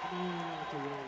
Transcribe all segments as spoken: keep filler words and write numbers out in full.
Come on out the way.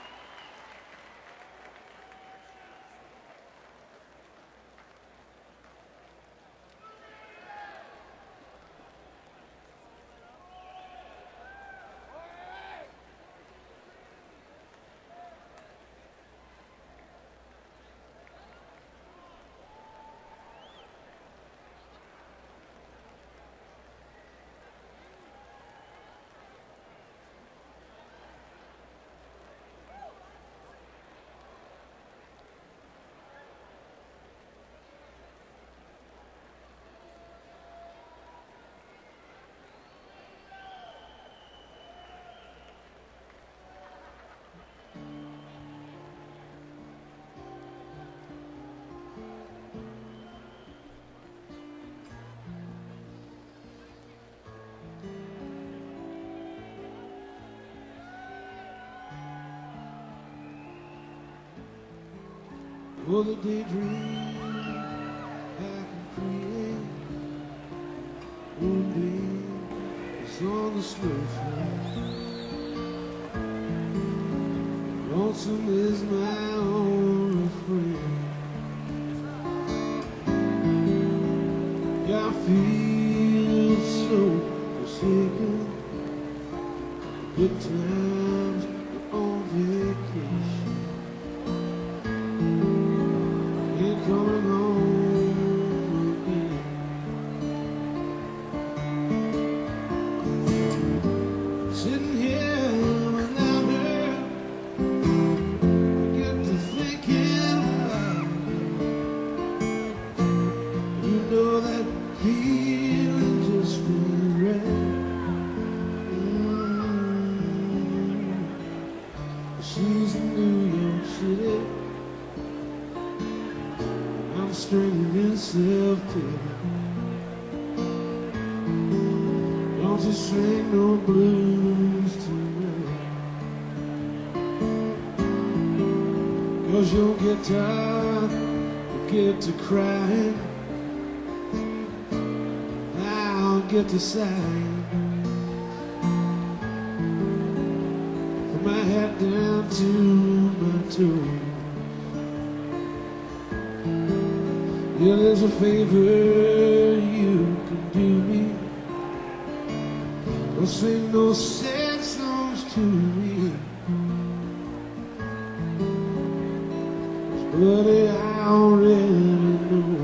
Oh, the daydream I can create moonbeam is on the snowflake. Lonesome is my only friend. Yeah, I feel so forsaken. Good times are on vacation. Coming home again. Sitting here without her, I get to thinking about her. You know that feeling just feels right. Mm. She's in New York City. I'm straining in self-pity. Don't you sing no blues tonight, 'cause you'll get tired, you'll get to crying, I'll get to sighing, from my head down to my toes. Yeah, there's a favor you can do me. Don't sing no sad songs to me, buddy, I already know.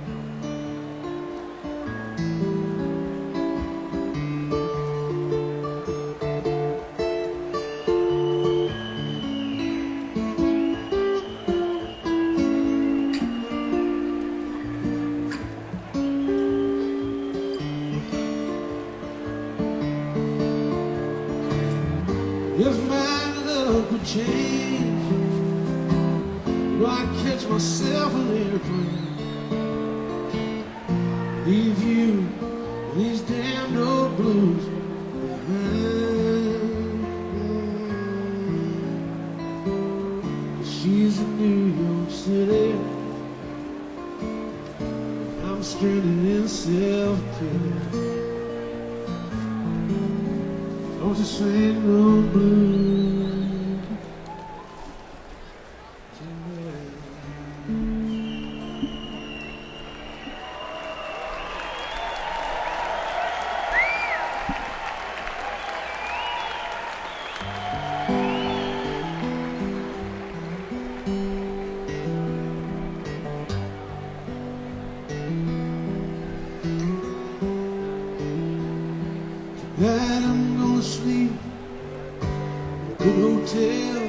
If my love could change, well, I'd catch myself an airplane, leave you these damned old blues behind. She's in New York City, I'm stranded in self-pity. Don't you sing no blues tonight. Tonight I'm gonna sleep in a good hotel,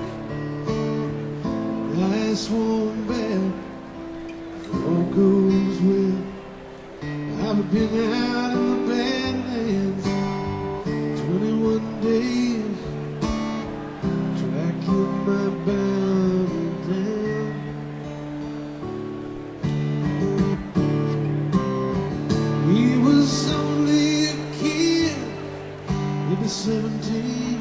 nice warm bed, if all goes well. I've been out in the Badlands twenty-one days, tracking my bounty down. He was only a kid, maybe seventeen,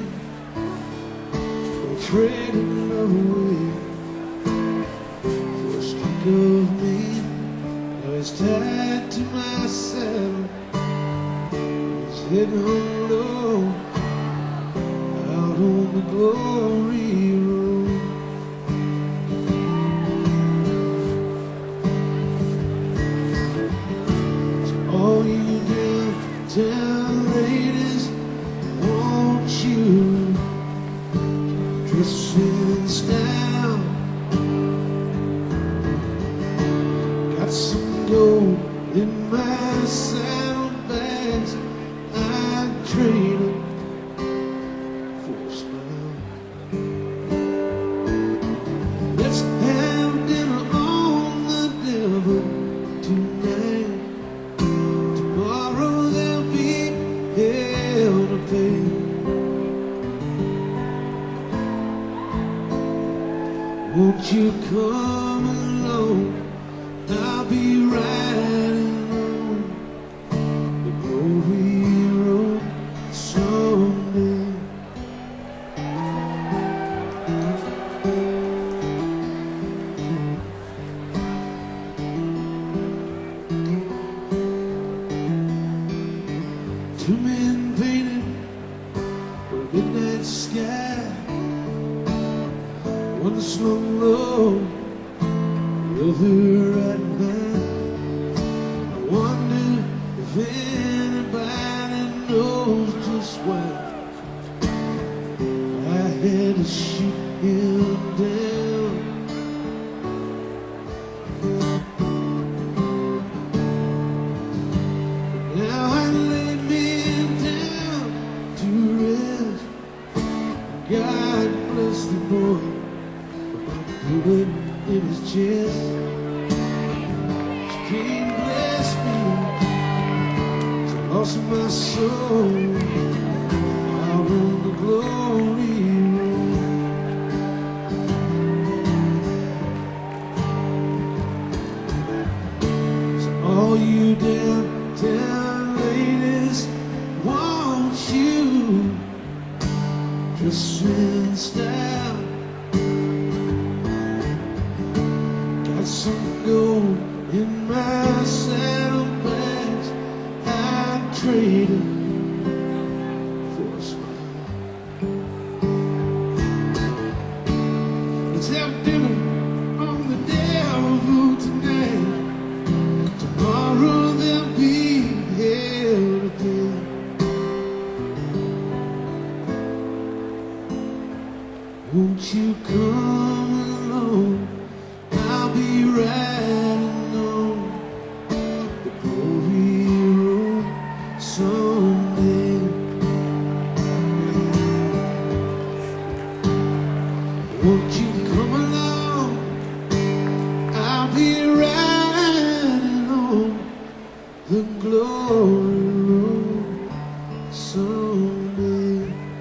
trading love away for a streak of me. Now he's tied to my saddle, he's heading home low, out on the glory road. So all you downtown ladies, won't you dress in style? Got some gold in my saddlebags, I'd trade them for a smile. Let's have dinner on the devil tonight. Tomorrow there'll be hell to pay. Won't you come along? I'll be riding on the glory road someday. Two men painted a midnight sky. One slung low, the other right behind. I wonder if anybody knows just why I had to shoot him down. Now I lay me down to rest. God bless the boy, bullet in his chest. She can't bless me, she lost my soul out on the glory road. So all you downtown ladies, won't you dress in style? Some gold in my saddlebags, I'd trade it for a smile. Let's have dinner on the devil tonight. Tomorrow there'll be hell to pay. Won't you come along? I'll be riding on the glory road someday. Won't you come along? I'll be riding on the glory road someday.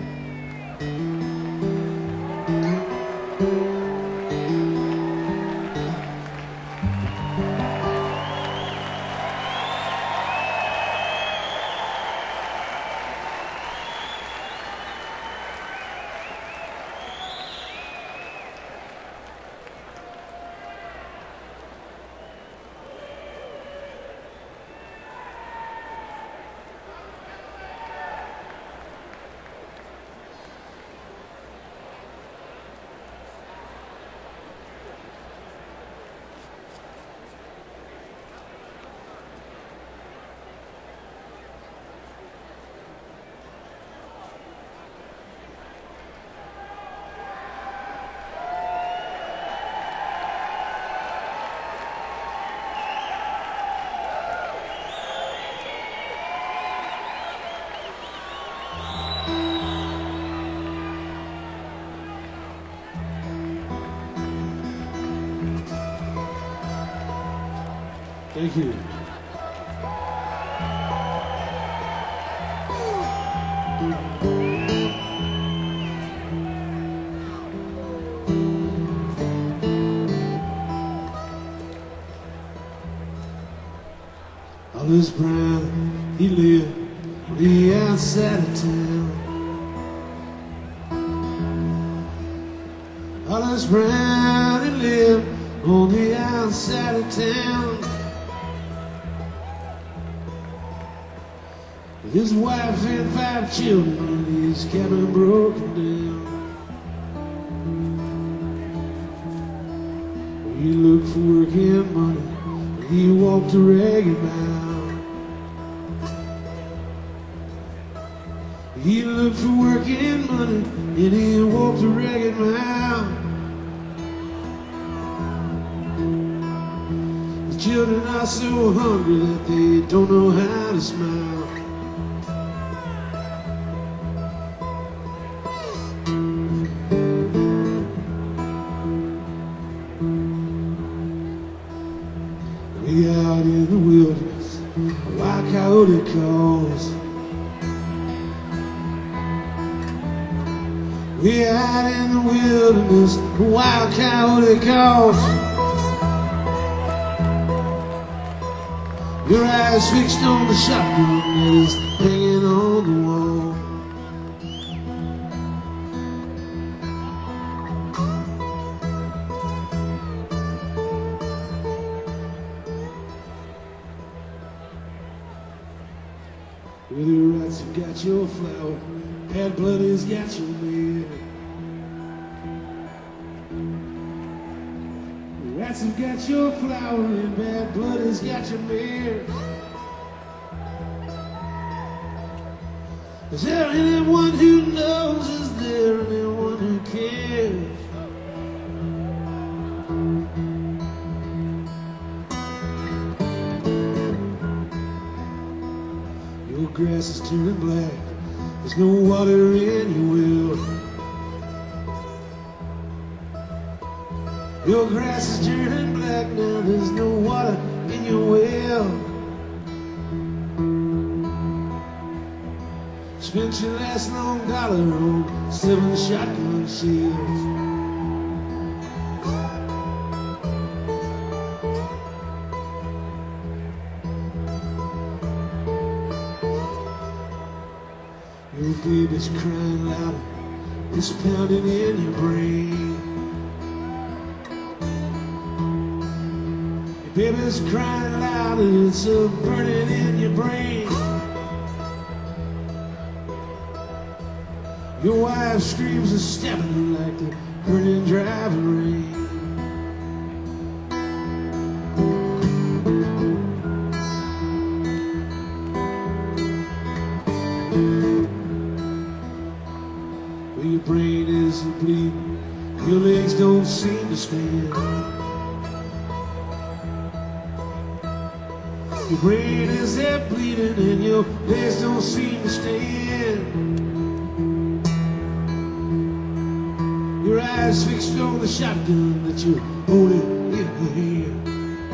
Thank you. Alice Brown, he lived way outside of town. Alice Brown, he lived on the outside of town. with his wife and five children and his cabin broken down. He looked for work and money, and he walked a ragged mile. He looked for work and money, and he walked a ragged mile. The children are so hungry that they don't know how to smile. Way out in the wilderness, a wild coyote calls. Way out in the wilderness, a wild coyote calls. Your eyes fixed on the shotgun that is hanging on the wall. Well, the rats have got your flower, bad blood has got your beard. The rats have got your flower, and bad blood has got your beard. Is there anyone who knows? Is there anyone who cares? Your grass is turning black, there's no water in your well. Your grass is turning black now, there's no water in your well. Spent your last long dollar on seven shotgun shells. Your baby's crying louder, it's pounding in your brain. Your baby's crying louder, it's a burning in your brain. Your wife screams and stabbing you like the burning driving rain. Well, your brain is bleeding, your legs don't seem to stand. Your brain is there bleeding and your legs don't seem to stand. Your eyes fixed on the shotgun that you're holding in your hand.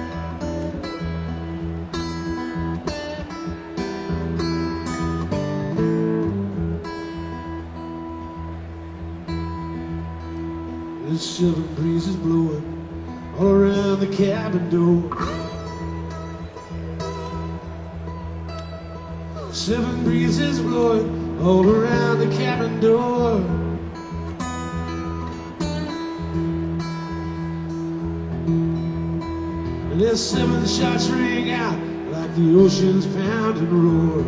The seven breezes blowing all around the cabin door. Seven breezes blowing all around the cabin door. And there's seven shots ring out like the ocean's pounding roar.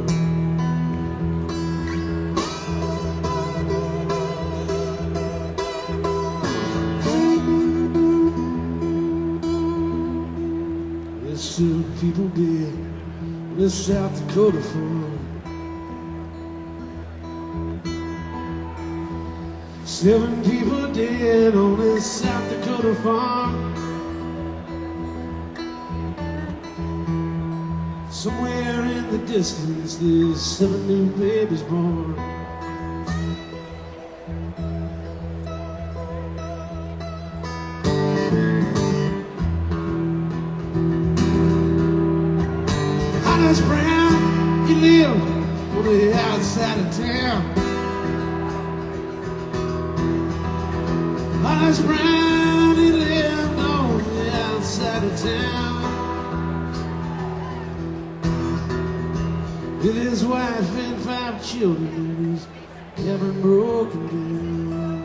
There's seven people dead in this South Dakota farm. Seven people dead on this South Dakota farm. Somewhere in the distance there's seven new babies born. Honest Brown, he lived on the outside of town. Honest Brown, he lived on the outside of town. With his wife and five children and his cabin broken down.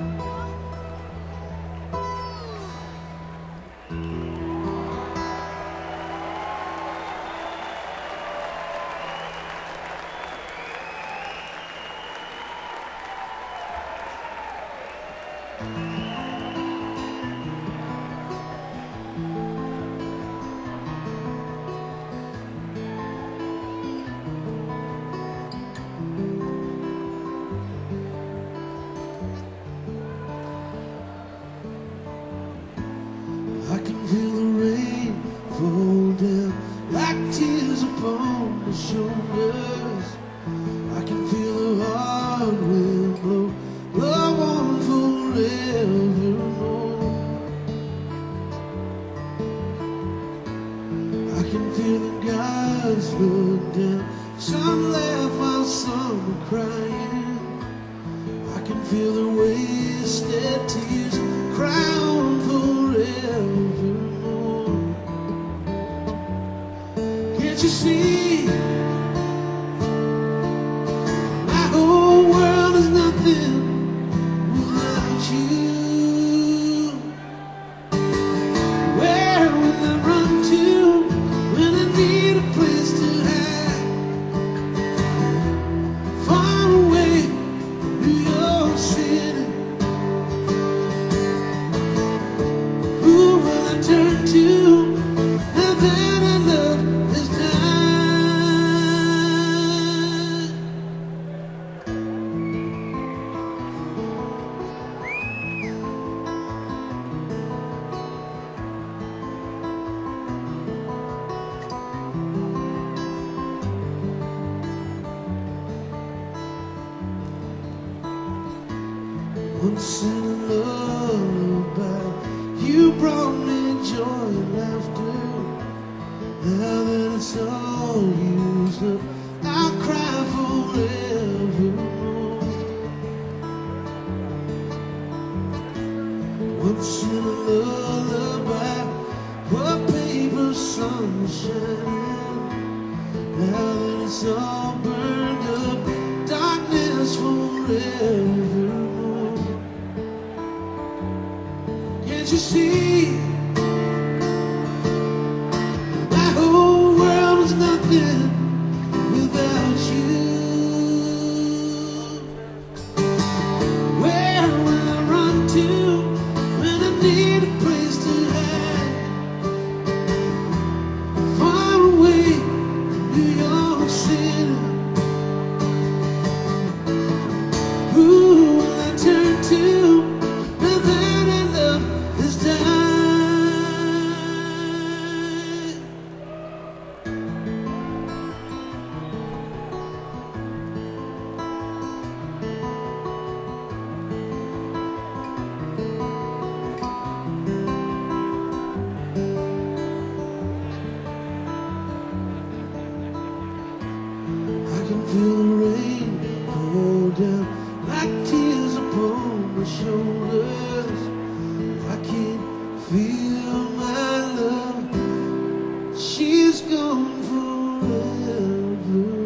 I can feel the rain fall down like tears upon the shoulders. I can feel the hard wind blow, love on forevermore. I can feel the guys look down, some laugh while some are crying. I can feel the wasted tears cry on forevermore. Can't you see? My whole world is nothing without you. Where will I run to when I need a place to hide? Far away from New York City. Who will I turn to now that I love is dying? Once in a lullaby, you brought me joy and laughter. Now that it's all used up, I'll cry forevermore. Once in a lullaby, what paper sun was shining. Now that it's all burned up, darkness forevermore. Can't you see? My whole world is nothing without you. Where will I run to when I need a place to hide? Far away from New York City. Who will I turn to now that I love is dying? I can feel the rain fall down like tears upon my shoulders. I can't feel my love, she's gone forevermore.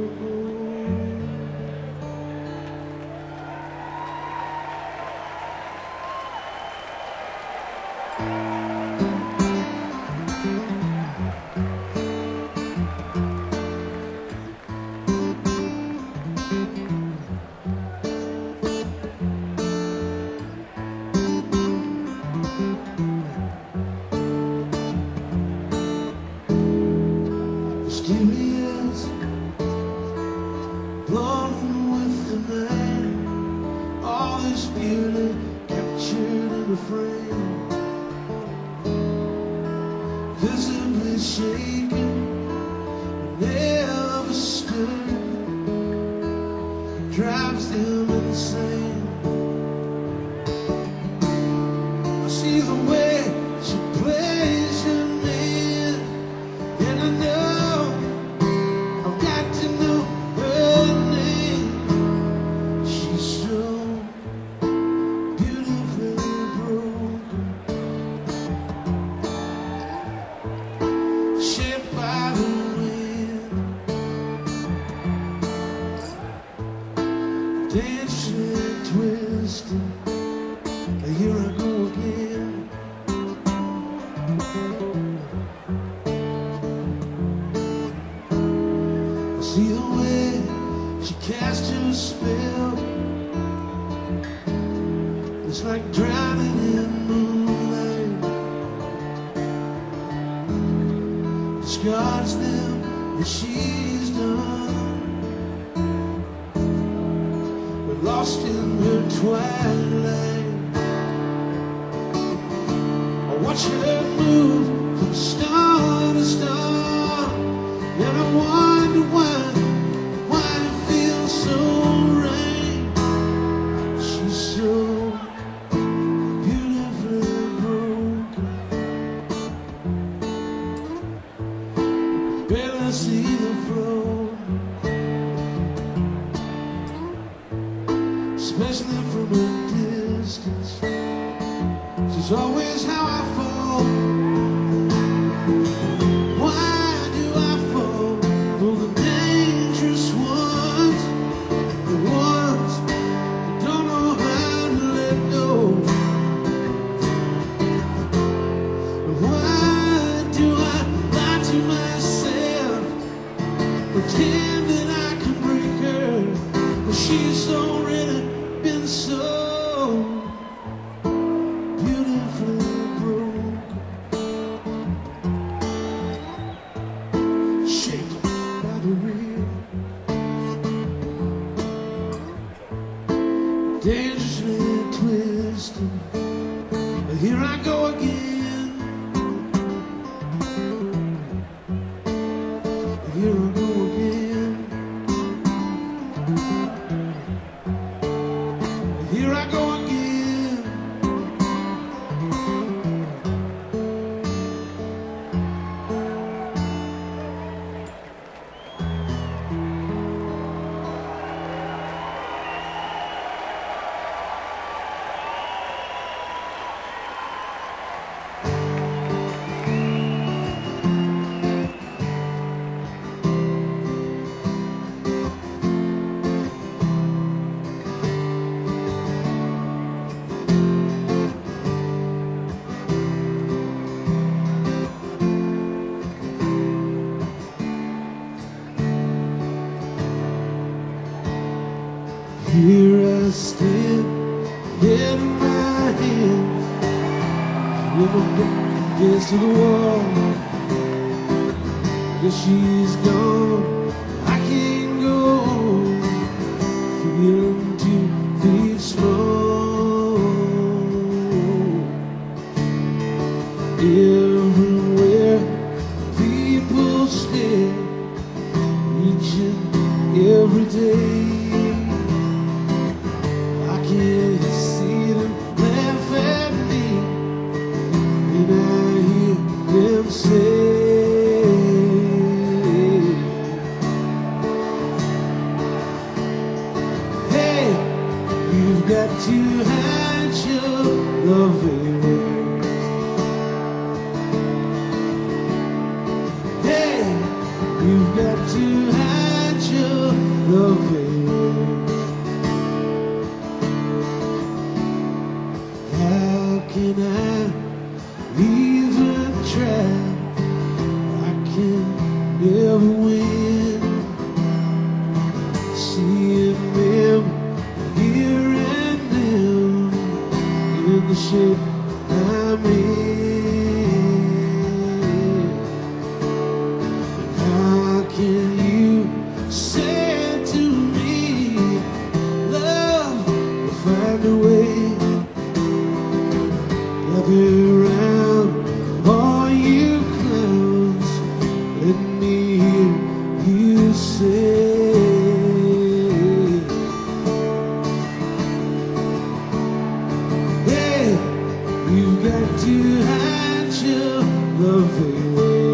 Mysterious, blown with the night. All this beauty captured in a frame, visibly shaken, never stirred, drives them insane. I see the way she plays her man, and I know I've got to know her name. She's so beautifully broken, shaped by the wind, dancing, twisting. Here I go again. I see the way she cast her spell, It's like drowning in moonlight. Scars them what she's done, but lost in her twilight. I watch her move from star to star, and I wonder why, why it feels so right. She's so beautifully broken. Barely see the floor, especially from a distance. She's always how I fall. Why do I fall for the dangerous ones, the ones that don't know how to let go? Why do I lie to myself, pretend that I can break her, but she's already been so beautifully broken, shaken by the real, dangerously twisted. But here I go again, here I go again, here I go again. Here I stand, head in my hands, with my back against the wall. Guess she's gone, I can't go, feeling two feet small. Everywhere people stare, each and every day. I can see them laugh at me, and I hear them say, hey, you've got to hide your love away. Hey, you've got to hide your love away. How can I even try? I can never win. Seeing them here and now in the shape I'm in. How can you say to me, love will find a way? Gather round, all you clowns, let me hear you say, hey, you've got to hide your love away.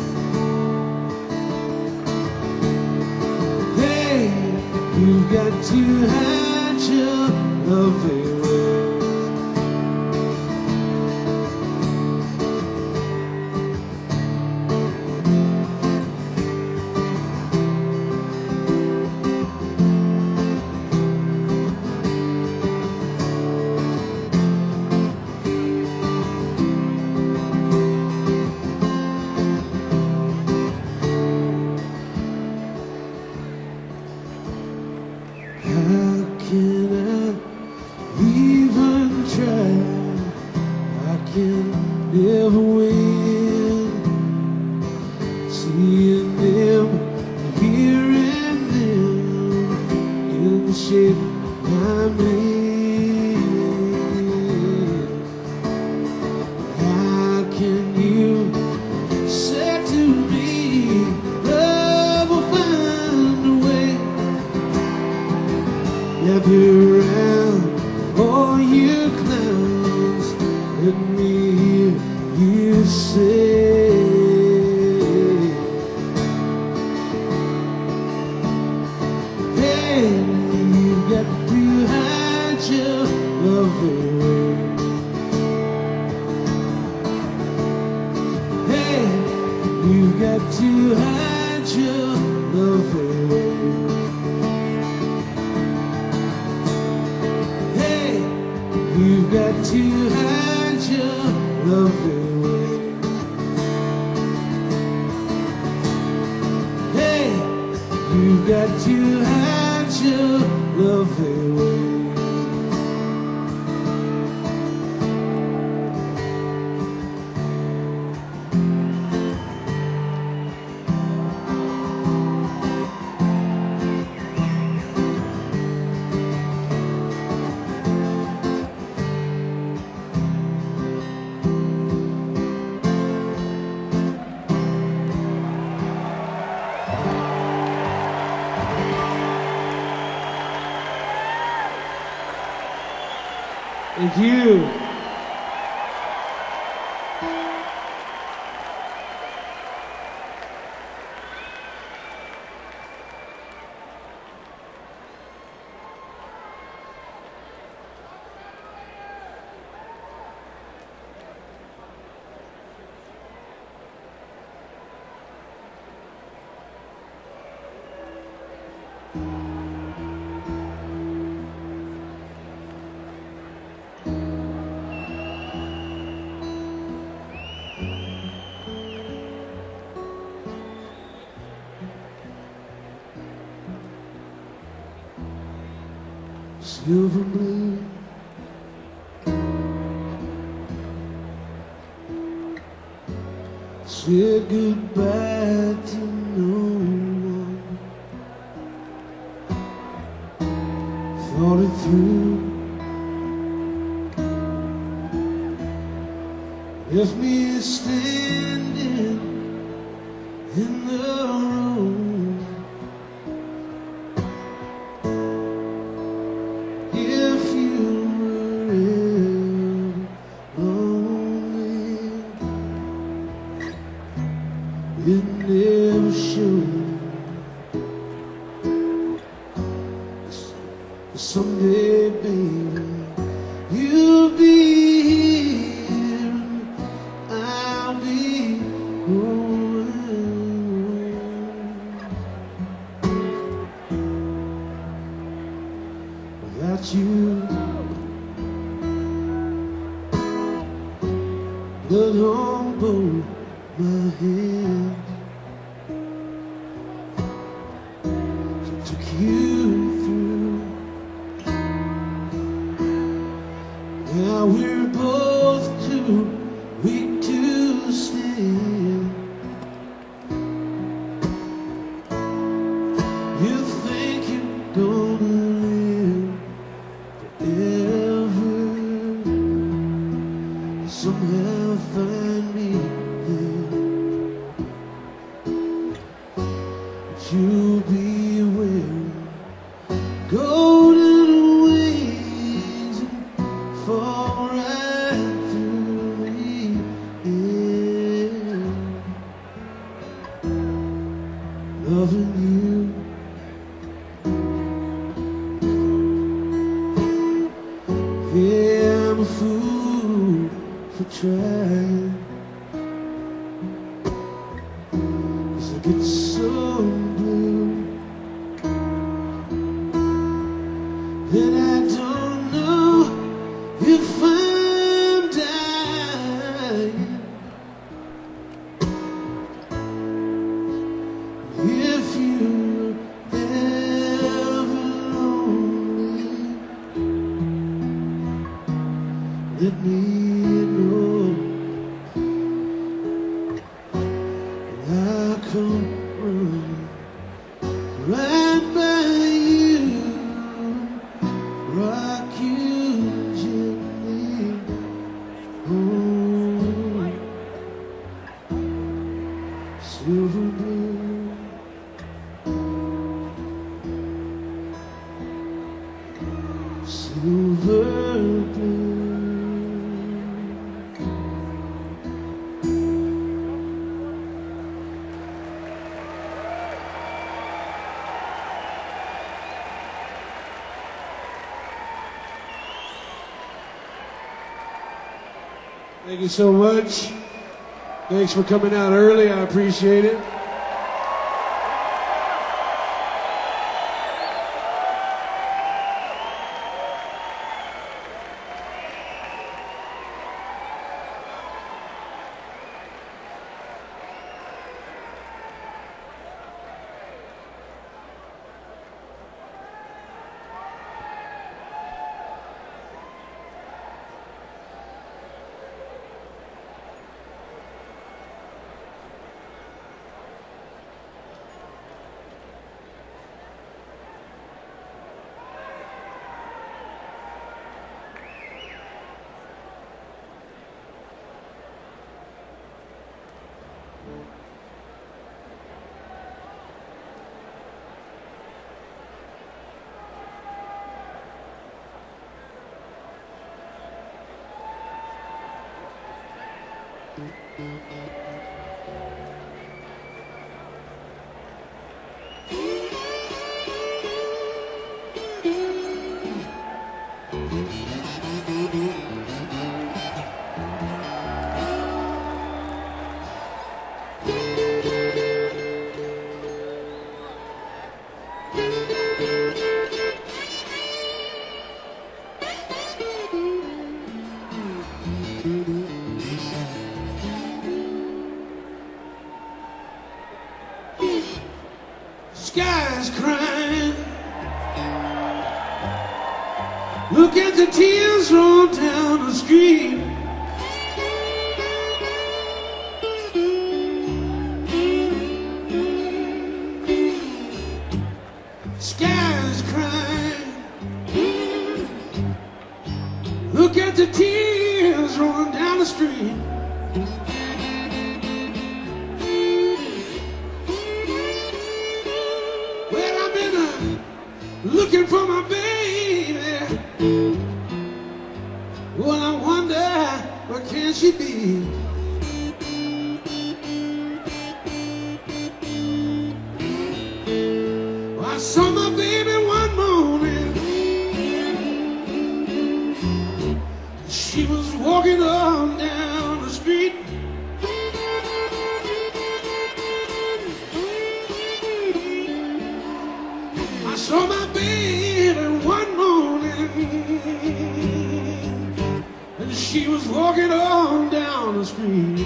Hey, you've got to hide your love away. How can I even can never win. Seeing them, hearing them in the shape I'm in. How can you say to me, love will find a way? Never around all you clowns, let me hear you say, hey, you've got to hide your love away. Hey, you've got to hide your love away. You've got to hide your love away. Hey, you've got to hide your love away. Thank you. Silver blue, said goodbye to no one, thought it through, left me standing in the room. It never showed. Someday, baby, you'll be here and I'll be growing. Without you, blood on both my hands. So took you through. Now we're both too weak to stand. You think you're gonna live forever, somehow find me there. You'll be wearing golden wings and fall right through me, yeah. Loving you, yeah, I'm a fool for trying. I get so blue, and I don't know if I'm dying. If you're ever lonely, let me know. silver blue. Thank you so much. Thanks for coming out early. I appreciate it. Sky's crying. Look at the tears roll down the street. Sky's crying. Look at the tears rolling down the street. Looking for my baby. Well, I wonder, where can she be? Well, I saw my baby one morning. She was walking on down the street. I saw my baby one morning, and she was walking on down the street.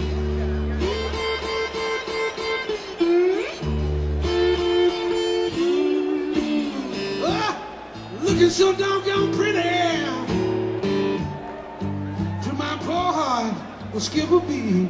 Oh, looking so doggone pretty, to my poor heart will skip a beat.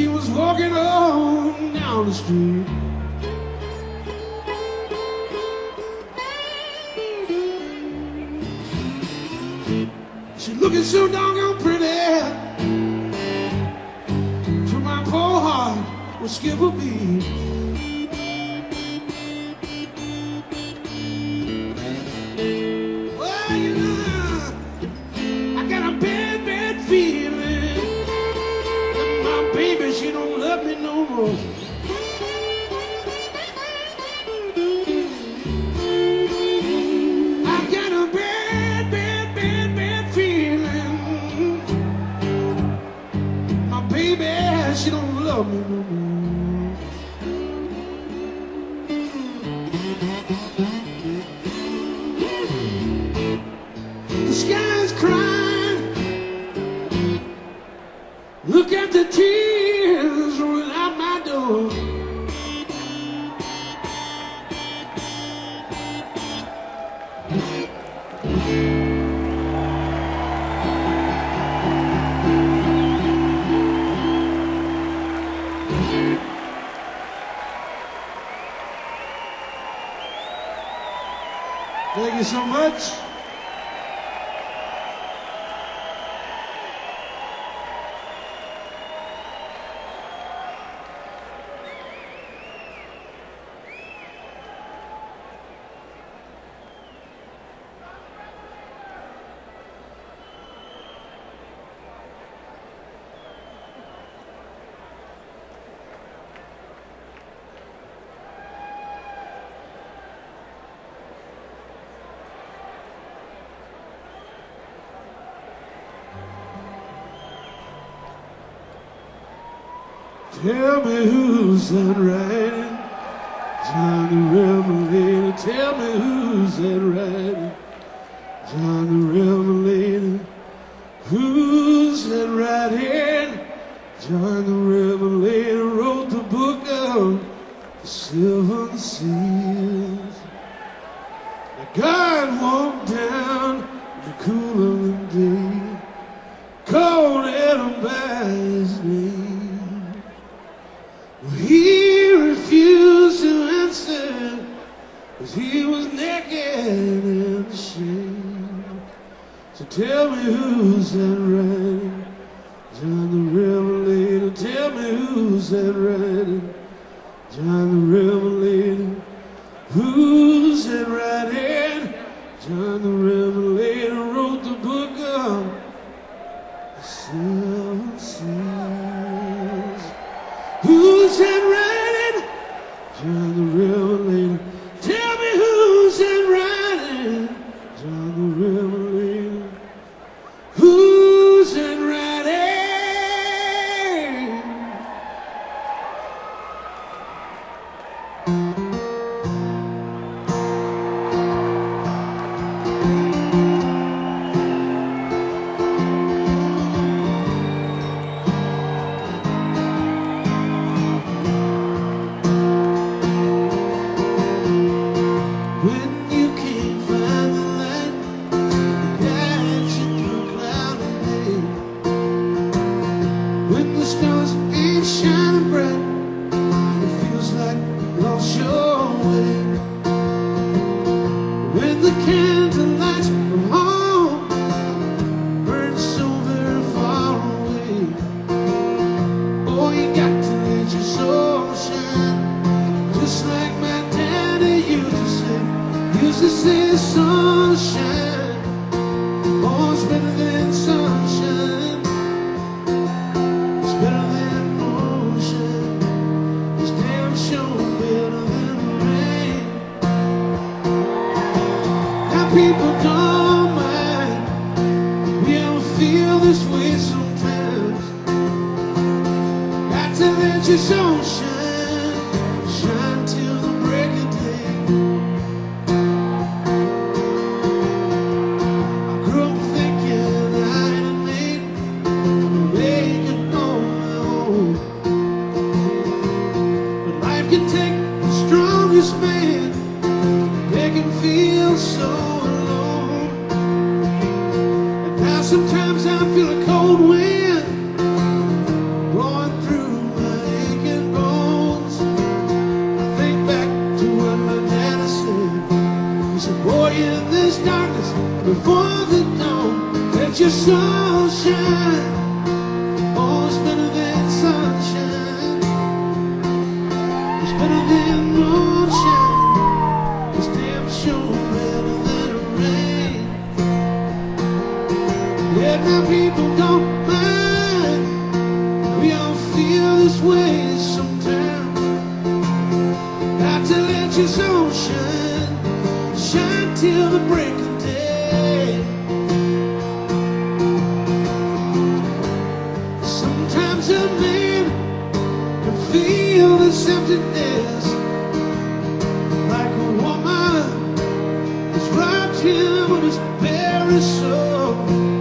she was walking on down the street. She looking so doggone pretty, to my poor heart would skip a beat. Well, you know, I got a bad, bad feeling that my baby, she don't love me no more. She don't love me no more. The sky's crying. Look at the tears rolling out my door. Thank you so much. Tell me who's that writing, John the Revelator. Tell me who's that writing, John the Revelator. Who's that writing, John the Revelator wrote the book of the seven seals. That God walked down in the cool of the day, called Adam by his name. He refused to answer, 'cause he was naked and ashamed. So tell me who's that writing, John the Revelator. Tell me who's that writing, John the Revelator. Who's that writing, John the Revelator wrote the book of the seven seals. Who's that writing, John the Revelator. Tell me who's that writing, John the Revelator. Who's that writing? When you can't find the light that guides you through cloudy day, when the stars ain't shining bright, it feels like you lost your way. When the candle lights from home burn so very far away, oh, you got to let your soul shine, just like my daddy used to say. Used to say sunshine, oh, it's better than sunshine. It's better than moonshine. It's damn sure better than rain. Now people don't mind, we all feel this way sometimes. Got to let your soul shine, shine till the break of day. Can take the strongest man, make him feel so alone. And now sometimes I feel a cold wind blowing through my before the dawn. Let your soul shine. Oh, it's better than sunshine. It's better than moonshine. It's damn sure better than rain. Yet now people don't mind. We all feel this way sometimes. Got to let your soul shine, shine till the break of day. Sometimes a man can feel this emptiness, like a woman has robbed him of his very soul.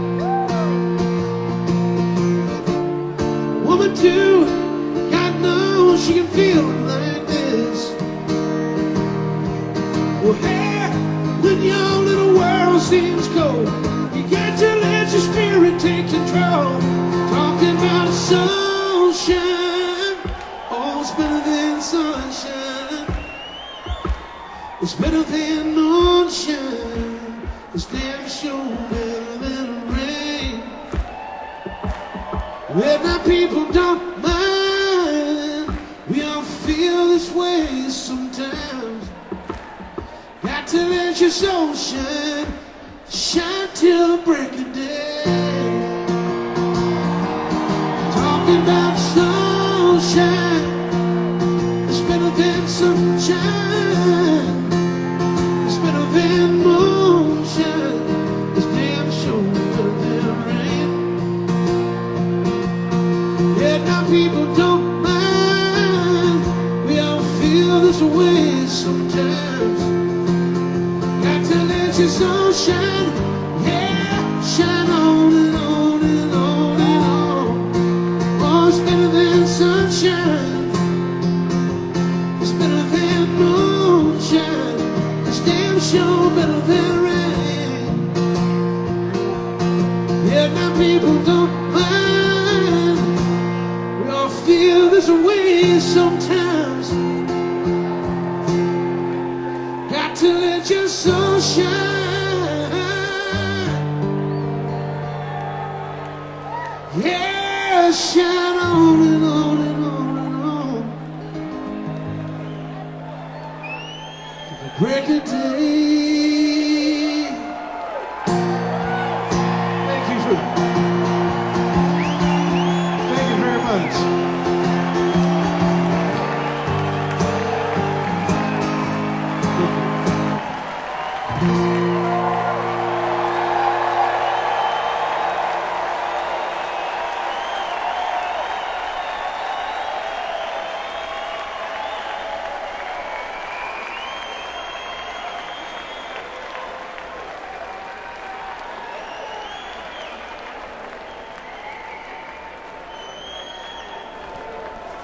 Woman too, God knows she can feel like this. Well, hey, when your little world seems cold, you got to let your spirit take control. Talking about sunshine, oh, it's better than sunshine. It's better than moonshine. It's damn sure better than rain. Well, now people don't mind. We all feel this way sometimes. Got to let your soul shine, shine till the break of day. Talking about sunshine, it's better than sunshine. It's better than moonshine. It's damn sure better than rain. Yeah, now people don't mind. We all feel this way sometimes. Let your soul shine, yeah, shine on and on and on and on. Oh, it's better than sunshine. It's better than moonshine. It's damn sure better than rain. Yeah, now people don't mind. We all feel this way sometimes. Got to let your soul shine. Yeah, shine on and on and on and on. To the break of day.